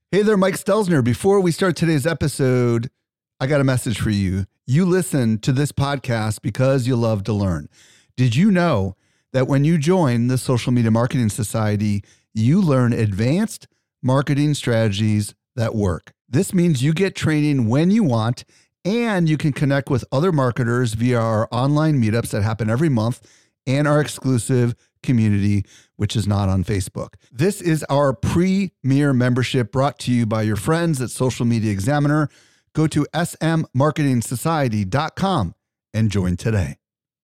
Hey there, Mike Stelzner. Before we start today's episode, I got a message for you. You listen to this podcast because you love to learn. Did you know that when you join the Social Media Marketing Society, you learn advanced marketing strategies that work? This means you get training when you want, and you can connect with other marketers via our online meetups that happen every month and our exclusive community, which is not on Facebook. This is our premier membership brought to you by your friends at Social Media Examiner. Go to smmarketingsociety.com and join today.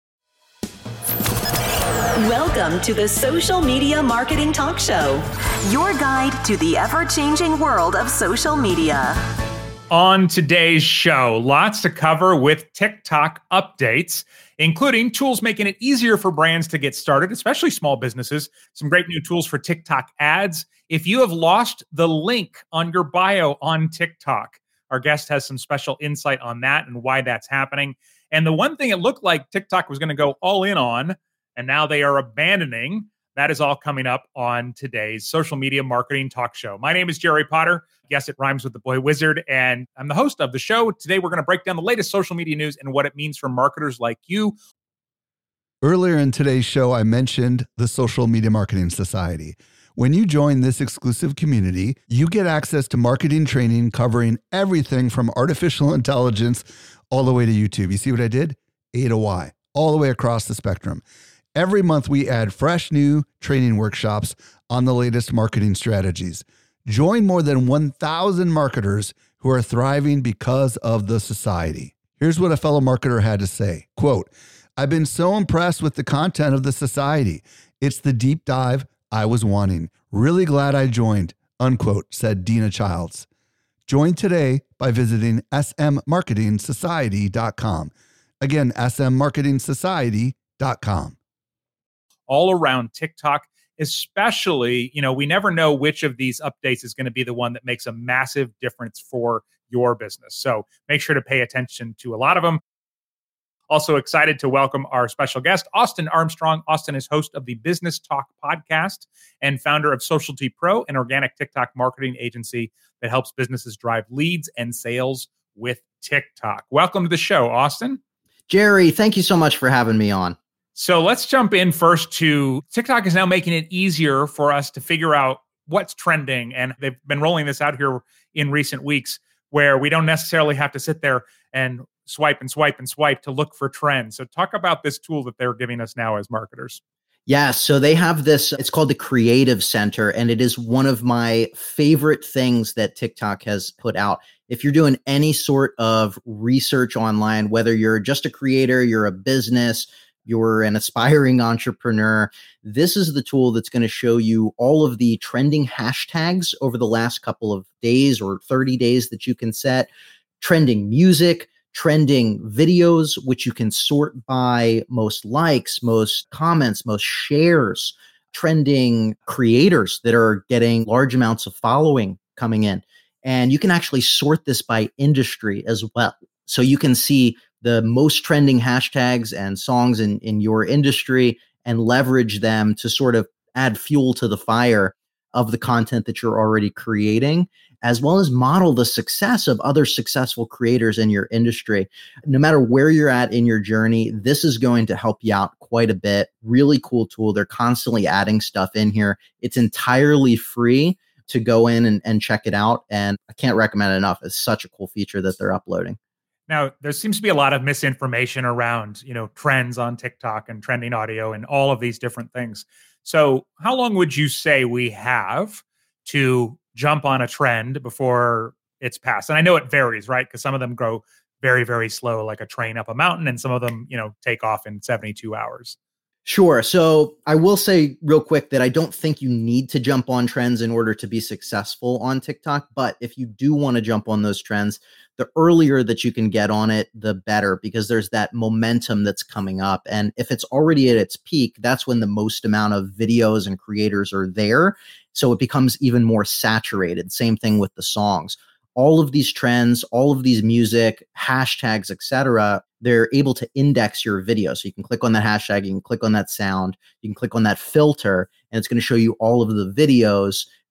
Welcome to the Social Media Marketing Talk Show, your guide to the ever-changing world of social media. On today's show, lots to cover with TikTok updates, including tools making it easier for brands to get started, especially small businesses. Some great new tools for TikTok ads. If you have lost the link on your bio on TikTok, our guest has some special insight on that and why that's happening. And the one thing it looked like TikTok was going to go all in on, and now they are abandoning, that is all coming up on today's Social Media Marketing Talk Show. My name is Jerry Potter. Yes, it rhymes with the boy wizard, and I'm the host of the show. Today, we're going to break down the latest social media news and what it means for marketers like you. Earlier in today's show, I mentioned the Social Media Marketing Society. When you join this exclusive community, you get access to marketing training covering everything from artificial intelligence all the way to YouTube. You see what I did? A to Y, all the way across the spectrum. Every month, we add fresh new training workshops on the latest marketing strategies. Join more than 1,000 marketers who are thriving because of the society. Here's what a fellow marketer had to say. Quote, "I've been so impressed with the content of the society. It's the deep dive I was wanting. Really glad I joined," unquote, said Dina Childs. Join today by visiting smmarketingsociety.com. Again, smmarketingsociety.com. All around TikTok, especially, we never know which of these updates is going to be the one that makes a massive difference for your business. So make sure to pay attention to a lot of them. Also excited to welcome our special guest, Austin Armstrong. Austin is host of the Business Talk podcast and founder of Socialty Pro, an organic TikTok marketing agency that helps businesses drive leads and sales with TikTok. Welcome to the show, Austin. Jerry, thank you so much for having me on. So let's jump in first to TikTok is now making it easier for us to figure out what's trending. And they've been rolling this out here in recent weeks where we don't necessarily have to sit there and swipe and swipe and swipe to look for trends. So talk about this tool that they're giving us now as marketers. Yeah, so they have this, it's called the Creative Center, and it is one of my favorite things that TikTok has put out. If you're doing any sort of research online, whether you're just a creator, you're a business, you're an aspiring entrepreneur, this is the tool that's going to show you all of the trending hashtags over the last couple of days or 30 days that you can set, trending music, trending videos, which you can sort by most likes, most comments, most shares, trending creators that are getting large amounts of following coming in. And you can actually sort this by industry as well. So you can see the most trending hashtags and songs in your industry and leverage them to sort of add fuel to the fire of the content that you're already creating, as well as model the success of other successful creators in your industry. No matter where you're at in your journey, this is going to help you out quite a bit. Really cool tool. They're constantly adding stuff in here. It's entirely free to go in and check it out. And I can't recommend it enough. It's such a cool feature that they're uploading. Now, there seems to be a lot of misinformation around, trends on TikTok and trending audio and all of these different things. So how long would you say we have to jump on a trend before it's passed? And I know it varies, right? Because some of them go very, very slow, like a train up a mountain, and some of them, take off in 72 hours. Sure. So I will say real quick that I don't think you need to jump on trends in order to be successful on TikTok. But if you do want to jump on those trends, the earlier that you can get on it, the better, because there's that momentum that's coming up. And if it's already at its peak, that's when the most amount of videos and creators are there. So it becomes even more saturated. Same thing with the songs. All of these trends, all of these music, hashtags, etc., they're able to index your video. So you can click on that hashtag, you can click on that sound, you can click on that filter, and it's going to show you all of the videos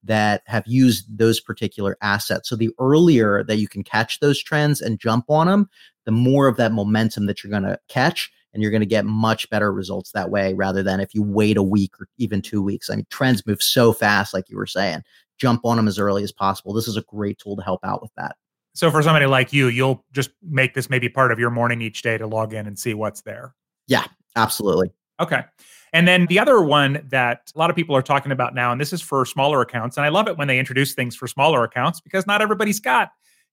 that have used those particular assets. So the earlier that you can catch those trends and jump on them, the more of that momentum that you're going to catch, and you're going to get much better results that way rather than if you wait a week or even 2 weeks. I mean, trends move so fast, like you were saying. Jump on them as early as possible. This is a great tool to help out with that. So for somebody like you, you'll just make this maybe part of your morning each day to log in and see what's there. Yeah, absolutely. Okay. And then the other one that a lot of people are talking about now, and this is for smaller accounts, and I love it when they introduce things for smaller accounts because not everybody's got,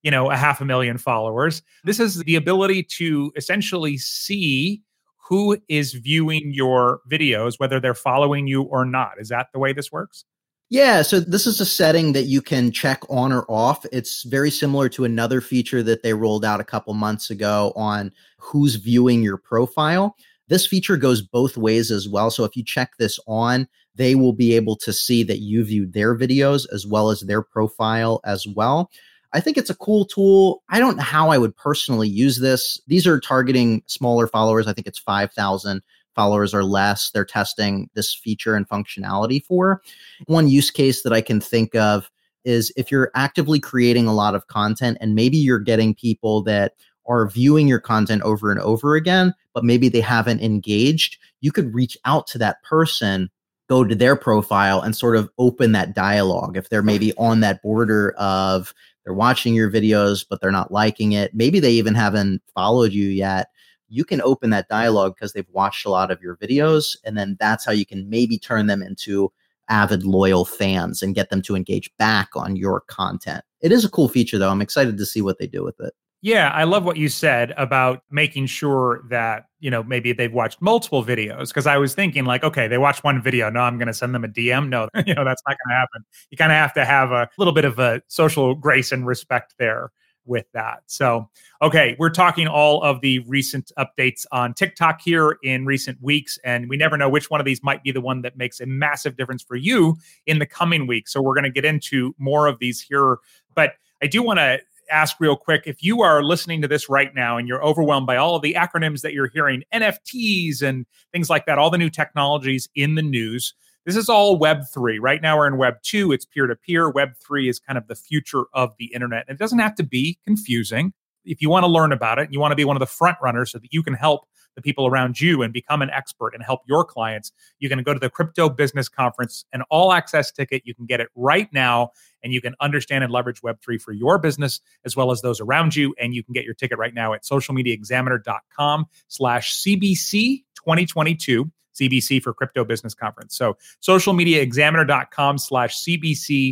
500,000 followers. This is the ability to essentially see who is viewing your videos, whether they're following you or not. Is that the way this works? Yeah, so this is a setting that you can check on or off. It's very similar to another feature that they rolled out a couple months ago on who's viewing your profile. This feature goes both ways as well. So if you check this on, they will be able to see that you viewed their videos as well as their profile as well. I think it's a cool tool. I don't know how I would personally use this. These are targeting smaller followers. I think it's 5,000 followers or less. They're testing this feature and functionality for. One use case that I can think of is if you're actively creating a lot of content and maybe you're getting people that are viewing your content over and over again, but maybe they haven't engaged, you could reach out to that person, go to their profile and sort of open that dialogue. If they're maybe on that border of they're watching your videos, but they're not liking it, maybe they even haven't followed you yet, you can open that dialogue because they've watched a lot of your videos. And then that's how you can maybe turn them into avid, loyal fans and get them to engage back on your content. It is a cool feature, though. I'm excited to see what they do with it. Yeah, I love what you said about making sure that, maybe they've watched multiple videos. Because I was thinking like, okay, they watched one video. No, I'm going to send them a DM. No, that's not going to happen. You kind of have to have a little bit of a social grace and respect there with that. So, okay, we're talking all of the recent updates on TikTok here in recent weeks, and we never know which one of these might be the one that makes a massive difference for you in the coming week. So we're going to get into more of these here. But I do want to ask real quick, if you are listening to this right now and you're overwhelmed by all of the acronyms that you're hearing, NFTs and things like that, all the new technologies in the news, this is all Web3. Right now we're in Web2. It's peer-to-peer. Web3 is kind of the future of the internet. And it doesn't have to be confusing. If you want to learn about it, and you want to be one of the front runners so that you can help the people around you and become an expert and help your clients, you can go to the Crypto Business Conference, an all-access ticket. You can get it right now, and you can understand and leverage Web3 for your business as well as those around you. And you can get your ticket right now at socialmediaexaminer.com/CBC 2022. CBC for Crypto Business Conference. So socialmediaexaminer.com/CBC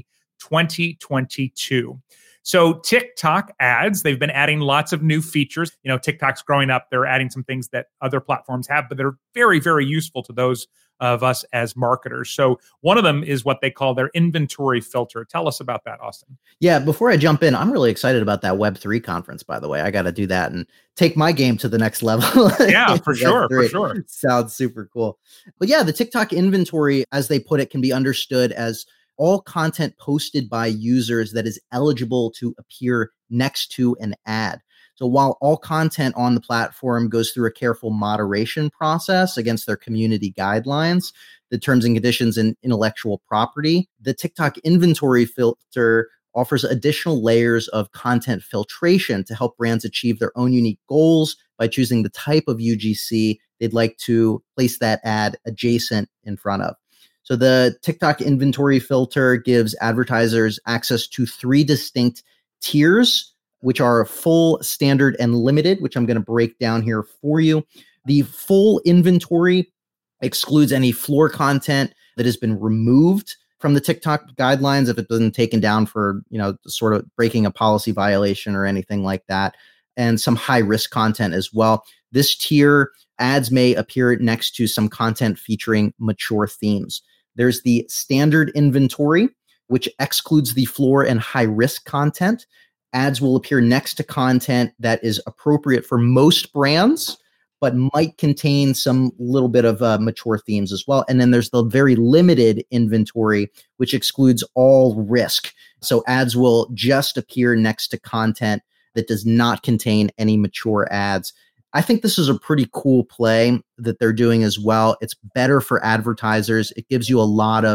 2022. So TikTok ads, they've been adding lots of new features. TikTok's growing up. They're adding some things that other platforms have, but they're very, very useful to those of us as marketers. So one of them is what they call their inventory filter. Tell us about that, Austin. Yeah, before I jump in, I'm really excited about that Web3 conference, by the way. I got to do that and take my game to the next level. Yeah, for sure. For sure. Sounds super cool. But yeah, the TikTok inventory, as they put it, can be understood as all content posted by users that is eligible to appear next to an ad. So while all content on the platform goes through a careful moderation process against their community guidelines, the terms and conditions and intellectual property, the TikTok inventory filter offers additional layers of content filtration to help brands achieve their own unique goals by choosing the type of UGC they'd like to place that ad adjacent in front of. So the TikTok inventory filter gives advertisers access to 3 distinct tiers, which are full, standard, and limited, which I'm going to break down here for you. The full inventory excludes any floor content that has been removed from the TikTok guidelines if it's been taken down for, sort of breaking a policy violation or anything like that, and some high-risk content as well. This tier, ads may appear next to some content featuring mature themes. There's the standard inventory, which excludes the floor and high-risk content. Ads will appear next to content that is appropriate for most brands, but might contain some little bit of mature themes as well. And then there's the very limited inventory, which excludes all risk. So ads will just appear next to content that does not contain any mature ads. I think this is a pretty cool play that they're doing as well. It's better for advertisers. It gives you a lot of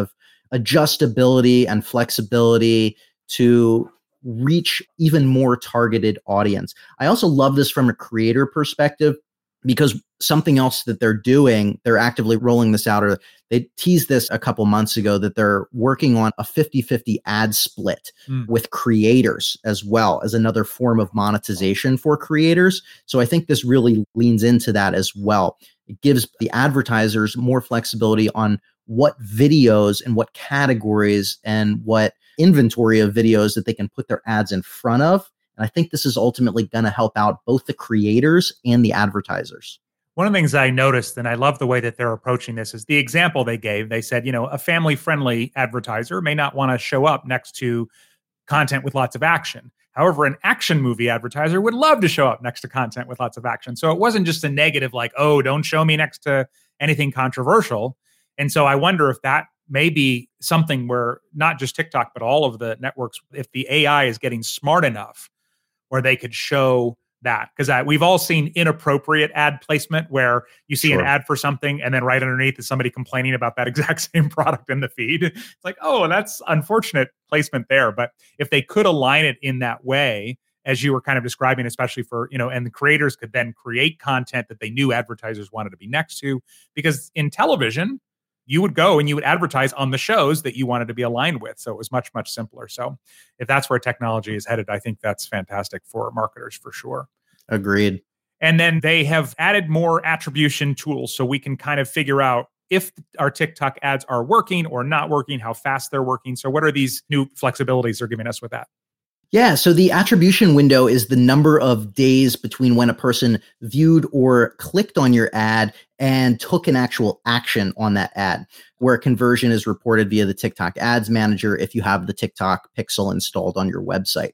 adjustability and flexibility to reach even more targeted audience. I also love this from a creator perspective because something else that they're doing, they're actively rolling this out, or they teased this a couple months ago, that they're working on a 50-50 ad split with creators as well as another form of monetization for creators. So I think this really leans into that as well. It gives the advertisers more flexibility on what videos and what categories and what inventory of videos that they can put their ads in front of. And I think this is ultimately going to help out both the creators and the advertisers. One of the things I noticed, and I love the way that they're approaching this, is the example they gave. They said, a family-friendly advertiser may not want to show up next to content with lots of action. However, an action movie advertiser would love to show up next to content with lots of action. So it wasn't just a negative like, oh, don't show me next to anything controversial. And so I wonder if that may be something where not just TikTok, but all of the networks, if the AI is getting smart enough where they could show that. Because we've all seen inappropriate ad placement where you see an ad for something and then right underneath is somebody complaining about that exact same product in the feed. It's like, oh, that's unfortunate placement there. But if they could align it in that way, as you were kind of describing, especially for, and the creators could then create content that they knew advertisers wanted to be next to. Because in television, you would go and you would advertise on the shows that you wanted to be aligned with. So it was much, much simpler. So if that's where technology is headed, I think that's fantastic for marketers for sure. Agreed. And then they have added more attribution tools so we can kind of figure out if our TikTok ads are working or not working, how fast they're working. So what are these new flexibilities they're giving us with that? Yeah, so the attribution window is the number of days between when a person viewed or clicked on your ad and took an actual action on that ad, where a conversion is reported via the TikTok Ads Manager if you have the TikTok Pixel installed on your website.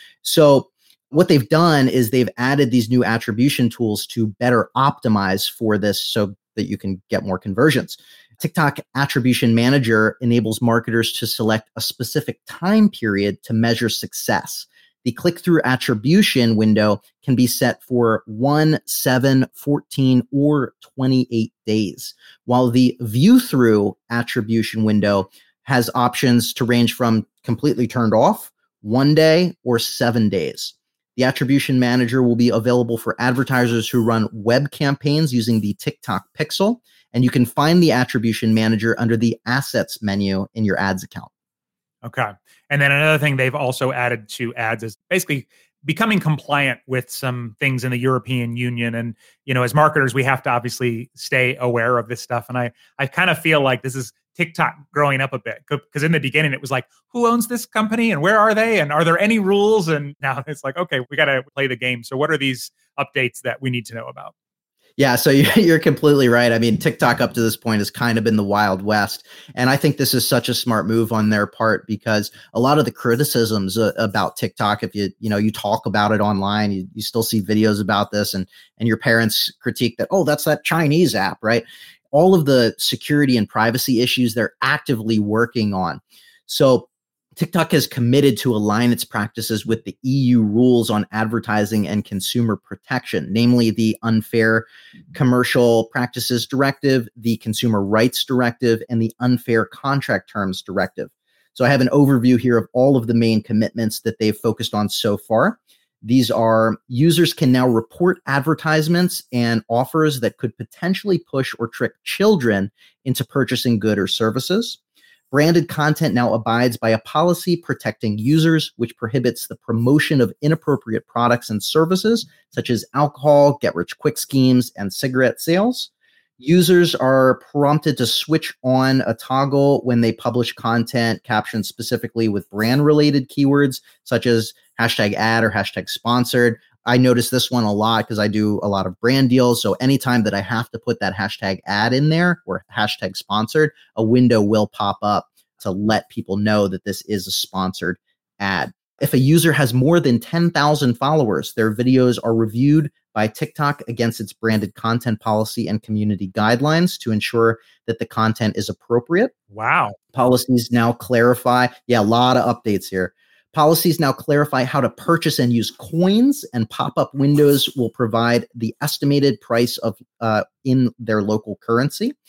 So what they've done is they've added these new attribution tools to better optimize for this so that you can get more conversions. TikTok Attribution Manager enables marketers to select a specific time period to measure success. The click-through attribution window can be set for 1, 7, 14, or 28 days, while the view-through attribution window has options to range from completely turned off, 1 day, or 7 days. The Attribution Manager will be available for advertisers who run web campaigns using the TikTok Pixel, and you can find the Attribution Manager under the Assets menu in your ads account. Okay. And then another thing they've also added to ads is basically becoming compliant with some things in the European Union. And, as marketers, we have to obviously stay aware of this stuff. And I kind of feel like this is TikTok growing up a bit, because in the beginning it was like, who owns this company and where are they? And are there any rules? And now it's like, okay, we got to play the game. So what are these updates that we need to know about? Yeah, so you're completely right. I mean, TikTok up to this point has kind of been the Wild West. And I think this is such a smart move on their part, because a lot of the criticisms about TikTok, if you talk about it online, you still see videos about this and your parents critique that, oh, that's that Chinese app, right? All of the security and privacy issues they're actively working on. So TikTok has committed to align its practices with the EU rules on advertising and consumer protection, namely the Unfair Commercial Practices Directive, the Consumer Rights Directive, and the Unfair Contract Terms Directive. So I have an overview here of all of the main commitments that they've focused on so far. These are: users can now report advertisements and offers that could potentially push or trick children into purchasing goods or services. Branded content now abides by a policy protecting users, which prohibits the promotion of inappropriate products and services, such as alcohol, get-rich-quick schemes, and cigarette sales. Users are prompted to switch on a toggle when they publish content captioned specifically with brand-related keywords, such as #ad or #sponsored. I notice this one a lot because I do a lot of brand deals. So anytime that I have to put that #ad in there or #sponsored, a window will pop up to let people know that this is a sponsored ad. If a user has more than 10,000 followers, their videos are reviewed by TikTok against its branded content policy and community guidelines to ensure that the content is appropriate. Wow. Policies now clarify. Yeah, a lot of updates here. Policies now clarify how to purchase and use coins, and pop-up windows will provide the estimated price of in their local currency.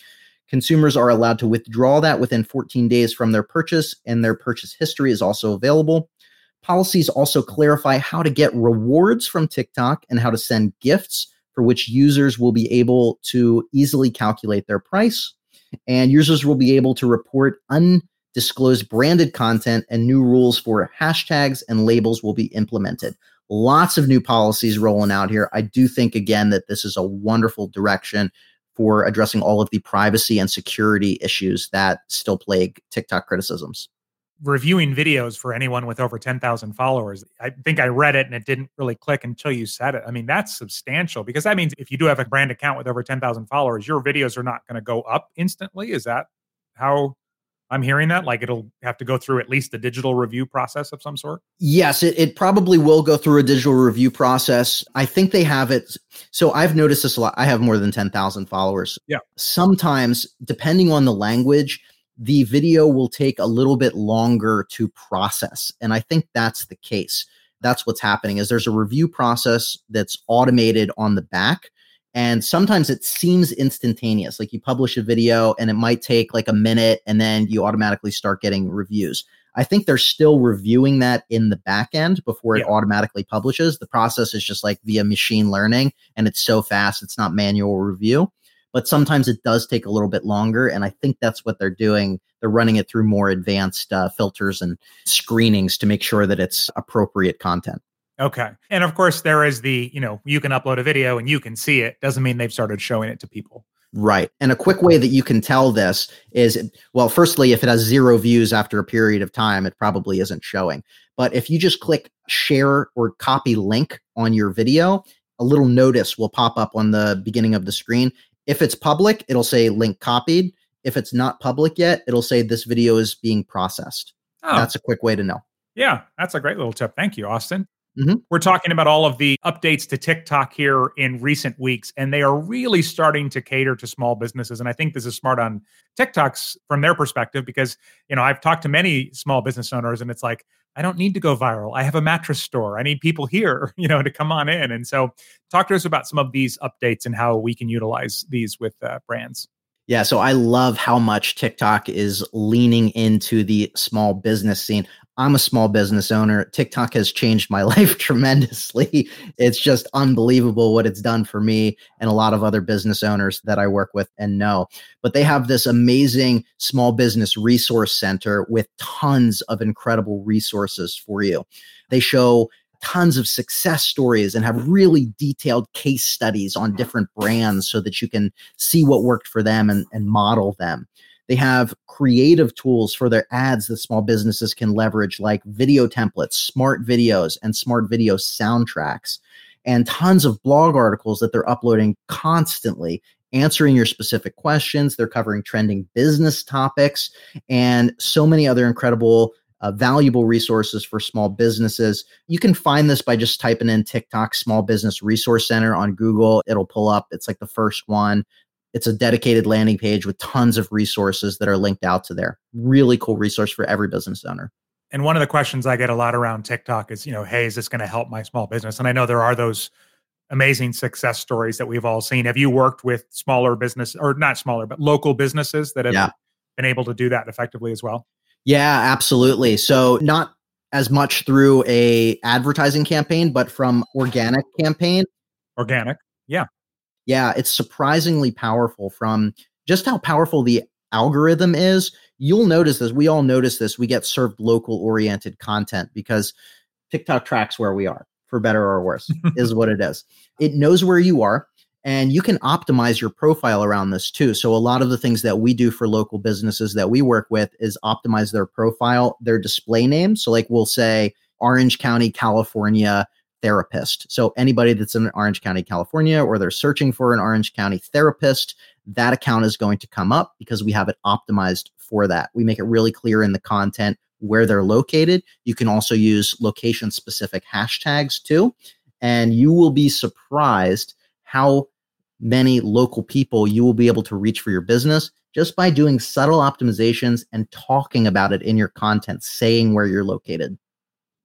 Consumers are allowed to withdraw that within 14 days from their purchase, and their purchase history is also available. Policies also clarify how to get rewards from TikTok and how to send gifts for which users will be able to easily calculate their price. And users will be able to report undisclosed branded content, and new rules for hashtags and labels will be implemented. Lots of new policies rolling out here. I do think, again, that this is a wonderful direction for addressing all of the privacy and security issues that still plague TikTok criticisms. Reviewing videos for anyone with over 10,000 followers. I think I read it and it didn't really click until you said it. I mean, that's substantial, because that means if you do have a brand account with over 10,000 followers, your videos are not going to go up instantly. Is that how I'm hearing that? Like, it'll have to go through at least a digital review process of some sort? Yes, it probably will go through a digital review process. I think they have it. So I've noticed this a lot. I have more than 10,000 followers. Yeah. Sometimes, depending on the language, the video will take a little bit longer to process. And I think that's the case. That's what's happening, is there's a review process that's automated on the back. And sometimes it seems instantaneous. Like, you publish a video and it might take like a minute, and then you automatically start getting reviews. I think they're still reviewing that in the back end before it automatically publishes. The process is just like via machine learning, and it's so fast, it's not manual review. But sometimes it does take a little bit longer. And I think that's what they're doing. They're running it through more advanced filters and screenings to make sure that it's appropriate content. Okay. And of course, there is the, you can upload a video and you can see it. Doesn't mean they've started showing it to people. Right. And a quick way that you can tell this is, well, firstly, if it has 0 views after a period of time, it probably isn't showing. But if you just click share or copy link on your video, a little notice will pop up on the beginning of the screen. If it's public, it'll say link copied. If it's not public yet, it'll say this video is being processed. Oh. That's a quick way to know. Yeah, that's a great little tip. Thank you, Austin. Mm-hmm. We're talking about all of the updates to TikTok here in recent weeks, and they are really starting to cater to small businesses. And I think this is smart on TikTok's from their perspective, because, I've talked to many small business owners, and it's like, I don't need to go viral. I have a mattress store. I need people here, to come on in. And so talk to us about some of these updates and how we can utilize these with brands. Yeah, so I love how much TikTok is leaning into the small business scene. I'm a small business owner. TikTok has changed my life tremendously. It's just unbelievable what it's done for me and a lot of other business owners that I work with and know. But they have this amazing small business resource center with tons of incredible resources for you. They show tons of success stories and have really detailed case studies on different brands so that you can see what worked for them and model them. They have creative tools for their ads that small businesses can leverage, like video templates, smart videos, and smart video soundtracks, and tons of blog articles that they're uploading constantly, answering your specific questions. They're covering trending business topics and so many other incredible valuable resources for small businesses. You can find this by just typing in TikTok Small Business Resource Center on Google. It'll pull up. It's like the first one. It's a dedicated landing page with tons of resources that are linked out to there. Really cool resource for every business owner. And one of the questions I get a lot around TikTok is, hey, is this going to help my small business? And I know there are those amazing success stories that we've all seen. Have you worked with smaller business, or not smaller, but local businesses that have been able to do that effectively as well? Yeah, absolutely. So not as much through a advertising campaign, but from organic campaign. Organic. Yeah. Yeah. It's surprisingly powerful from just how powerful the algorithm is. You'll notice this. We all notice this. We get served local oriented content because TikTok tracks where we are, for better or worse, is what it is. It knows where you are. And you can optimize your profile around this too. So a lot of the things that we do for local businesses that we work with is optimize their profile, their display name. So like we'll say Orange County, California therapist. So anybody that's in Orange County, California, or they're searching for an Orange County therapist, that account is going to come up because we have it optimized for that. We make it really clear in the content where they're located. You can also use location specific hashtags too. And you will be surprised how many local people you will be able to reach for your business just by doing subtle optimizations and talking about it in your content, saying where you're located.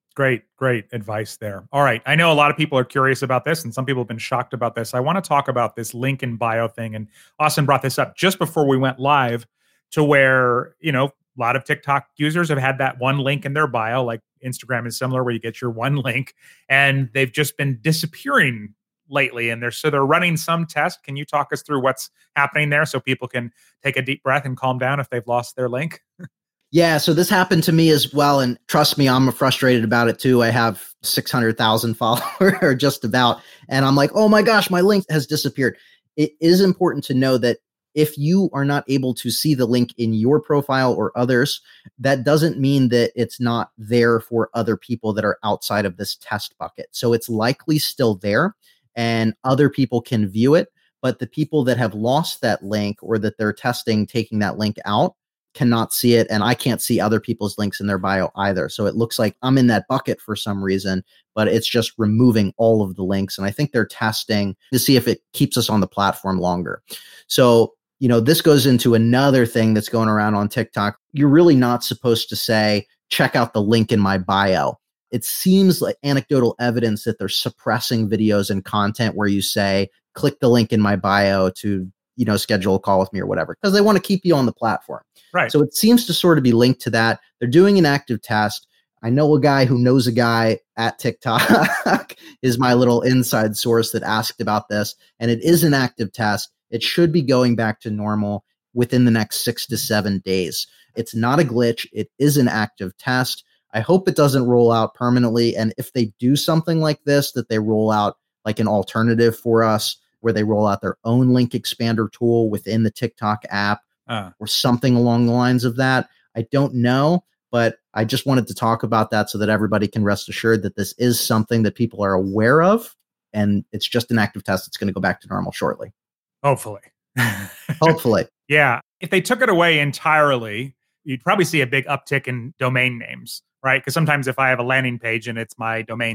Great advice there. All right. I know a lot of people are curious about this, and some people have been shocked about this. I want to talk about this link in bio thing. And Austin brought this up just before we went live, to where, a lot of TikTok users have had that one link in their bio, like Instagram is similar, where you get your one link, and they've just been disappearing lately. And they're running some test. Can you talk us through what's happening there so people can take a deep breath and calm down if they've lost their link? Yeah, so this happened to me as well. And trust me, I'm frustrated about it too. I have 600,000 followers, just about. And I'm like, oh my gosh, my link has disappeared. It is important to know that if you are not able to see the link in your profile or others, that doesn't mean that it's not there for other people that are outside of this test bucket. So it's likely still there and other people can view it. But the people that have lost that link or that they're testing taking that link out cannot see it. And I can't see other people's links in their bio either. So it looks like I'm in that bucket for some reason, but it's just removing all of the links. And I think they're testing to see if it keeps us on the platform longer. So, this goes into another thing that's going around on TikTok. You're really not supposed to say, check out the link in my bio. It seems like anecdotal evidence that they're suppressing videos and content where you say, click the link in my bio to schedule a call with me or whatever, because they want to keep you on the platform. Right. So it seems to sort of be linked to that. They're doing an active test. I know a guy who knows a guy at TikTok is my little inside source that asked about this. And it is an active test. It should be going back to normal within the next 6 to 7 days. It's not a glitch. It is an active test. I hope it doesn't roll out permanently. And if they do something like this, that they roll out like an alternative for us, where they roll out their own link expander tool within the TikTok app or something along the lines of that. I don't know, but I just wanted to talk about that so that everybody can rest assured that this is something that people are aware of, and it's just an active test. It's going to go back to normal shortly. Hopefully. Hopefully. Yeah. If they took it away entirely, you'd probably see a big uptick in domain names, right? Because sometimes if I have a landing page and it's my domain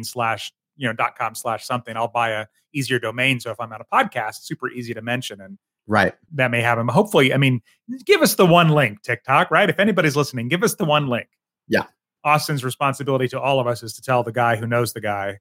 /.com/something, I'll buy a easier domain. So if I'm at a podcast, super easy to mention, and right, that may happen. Hopefully, give us the one link, TikTok, right? If anybody's listening, give us the one link. Yeah. Austin's responsibility to all of us is to tell the guy who knows the guy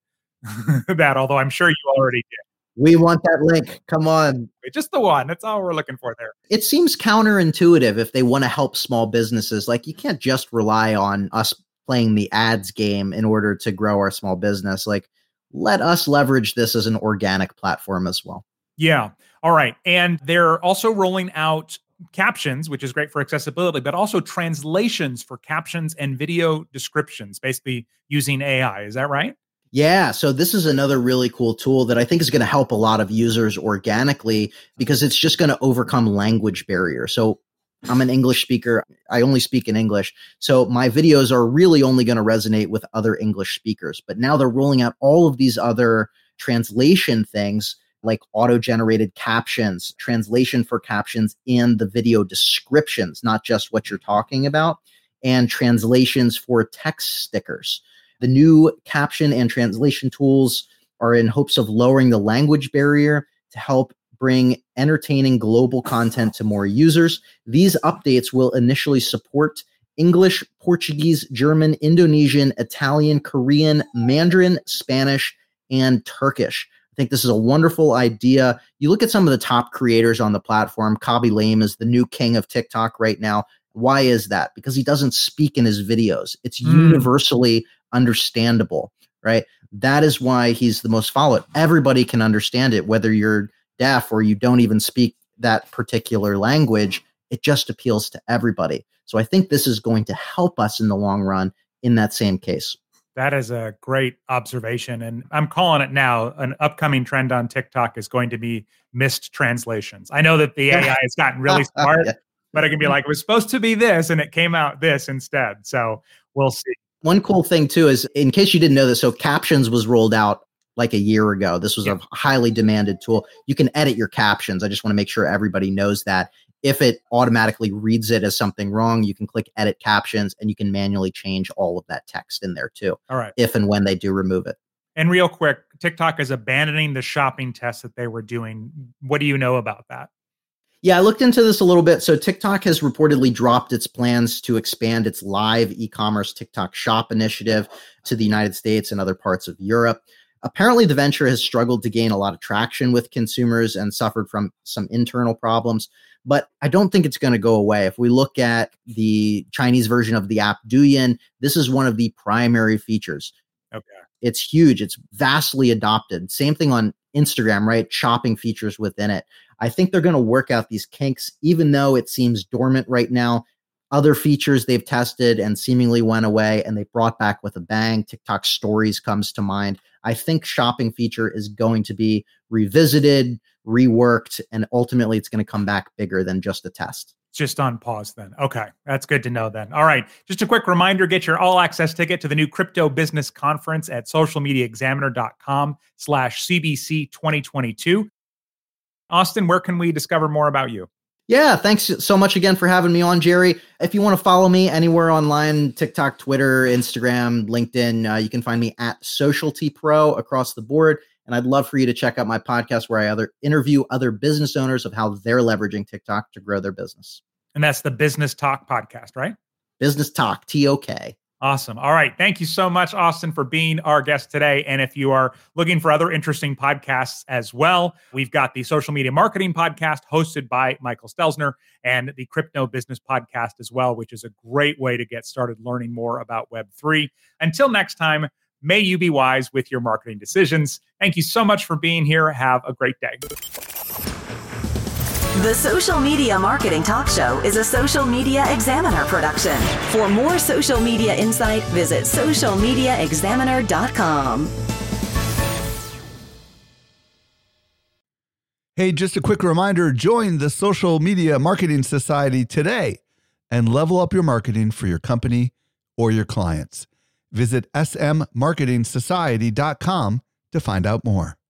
that, although I'm sure you already did. We want that link. Come on. Just the one. That's all we're looking for there. It seems counterintuitive if they want to help small businesses. Like, you can't just rely on us playing the ads game in order to grow our small business. Like, let us leverage this as an organic platform as well. Yeah. All right. And they're also rolling out captions, which is great for accessibility, but also translations for captions and video descriptions, basically using AI. Is that right? Yeah. So this is another really cool tool that I think is going to help a lot of users organically, because it's just going to overcome language barrier. So I'm an English speaker. I only speak in English. So my videos are really only going to resonate with other English speakers. But now they're rolling out all of these other translation things, like auto-generated captions, translation for captions in the video descriptions, not just what you're talking about, and translations for text stickers. The new caption and translation tools are in hopes of lowering the language barrier to help bring entertaining global content to more users. These updates will initially support English, Portuguese, German, Indonesian, Italian, Korean, Mandarin, Spanish, and Turkish. I think this is a wonderful idea. You look at some of the top creators on the platform. Khaby Lame is the new king of TikTok right now. Why is that? Because he doesn't speak in his videos. It's universally understandable, right? That is why he's the most followed. Everybody can understand it, whether you're deaf or you don't even speak that particular language. It just appeals to everybody. So I think this is going to help us in the long run in that same case. That is a great observation. And I'm calling it now. An upcoming trend on TikTok is going to be missed translations. I know that the AI has gotten really smart, but it can be like, it was supposed to be this and it came out this instead. So we'll see. One cool thing too is, in case you didn't know this, so Captions was rolled out like a year ago. This was a highly demanded tool. You can edit your captions. I just want to make sure everybody knows that. If it automatically reads it as something wrong, you can click edit captions and you can manually change all of that text in there too. All right. If and when they do remove it. And real quick, TikTok is abandoning the shopping test that they were doing. What do you know about that? Yeah, I looked into this a little bit. So TikTok has reportedly dropped its plans to expand its live e-commerce TikTok Shop initiative to the United States and other parts of Europe. Apparently, the venture has struggled to gain a lot of traction with consumers and suffered from some internal problems, but I don't think it's going to go away. If we look at the Chinese version of the app Douyin, this is one of the primary features. Okay. It's huge. It's vastly adopted. Same thing on Instagram, right? Shopping features within it. I think they're going to work out these kinks, even though it seems dormant right now. Other features they've tested and seemingly went away and they brought back with a bang. TikTok Stories comes to mind. I think shopping feature is going to be revisited, reworked, and ultimately it's going to come back bigger than just a test. Just on pause then. Okay. That's good to know then. All right. Just a quick reminder, get your all access ticket to the new Crypto Business Conference at socialmediaexaminer.com/CBC 2022. Austin, where can we discover more about you? Yeah, thanks so much again for having me on, Jerry. If you want to follow me anywhere online, TikTok, Twitter, Instagram, LinkedIn, you can find me at SocialtyPro across the board. And I'd love for you to check out my podcast where I interview other business owners of how they're leveraging TikTok to grow their business. And that's the Business Talk podcast, right? Business Talk, TOK. Awesome. All right. Thank you so much, Austin, for being our guest today. And if you are looking for other interesting podcasts as well, we've got the Social Media Marketing Podcast hosted by Michael Stelzner and the Crypto Business Podcast as well, which is a great way to get started learning more about Web3. Until next time, may you be wise with your marketing decisions. Thank you so much for being here. Have a great day. The Social Media Marketing Talk Show is a Social Media Examiner production. For more social media insight, visit socialmediaexaminer.com. Hey, just a quick reminder, join the Social Media Marketing Society today and level up your marketing for your company or your clients. Visit smmarketingsociety.com to find out more.